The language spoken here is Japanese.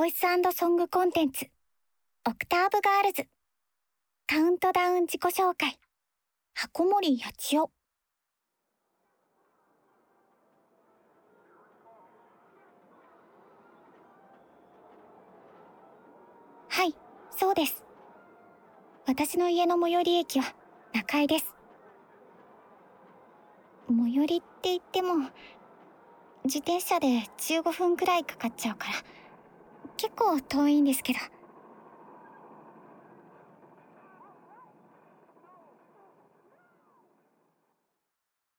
ボイス&ソングコンテンツ、オクターブガールズ、カウントダウン自己紹介、箱森八千代。はい、そうです。私の家の最寄り駅は中井です。最寄りって言っても、自転車で15分くらいかかっちゃうから、結構遠いんですけど。